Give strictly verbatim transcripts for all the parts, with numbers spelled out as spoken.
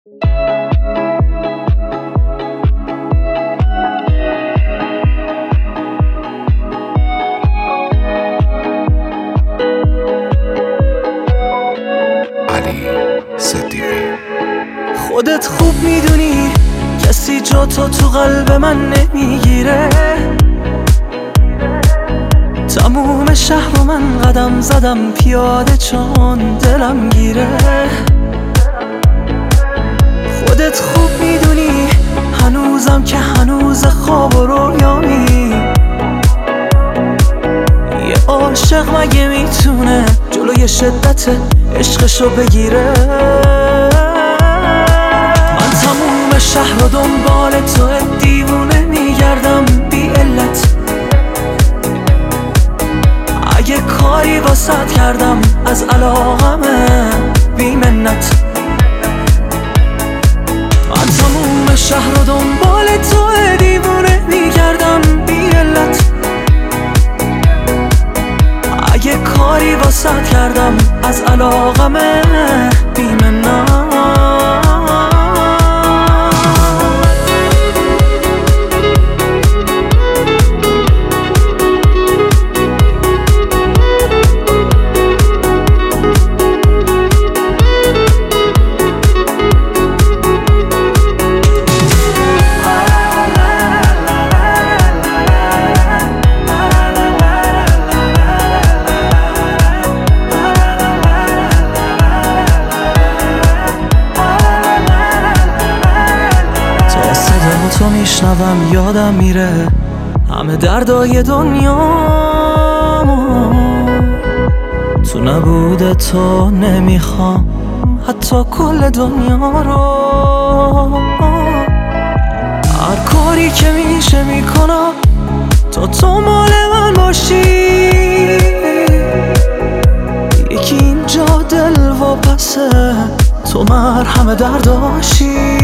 خودت خوب میدونی کسی جا تو تو قلب من نمیگیره. تموم شهر رو من قدم زدم پیاده چون دلم گیره. خودت خوب میدونی هنوزم که هنوز خواب و رویامی. یه عاشق مگه میتونه جلوی شدت عشقشو بگیره؟ شهر و دنبال تو دیوونه میگردم بی علت. اگه کاری واسط کردم از علاقمه بی منت. من تموم شهر و دنبال تو دیوونه میگردم بی علت. اگه کاری واسط کردم از علاقمه بی منت. تو میشنوم یادم میره همه دردای دنیا. تو نبوده تو نمیخوام حتی کل دنیا رو. هر کاری که میشه میکنم تا تو مال من باشی. یکی اینجا دل و پسه تو مرهم درداشی.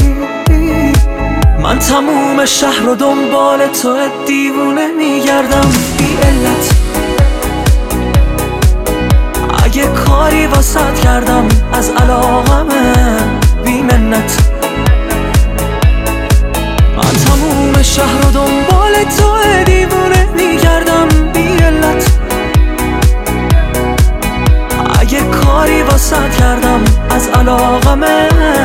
من تموم شهر و دنبال تو دیوونه میگردم بی علت. اگه کاری واسط کردم از علاقمه بی منت. من تموم شهر و دنبال تو دیوونه میگردم بی علت. اگه کاری واسط کردم از علاقمه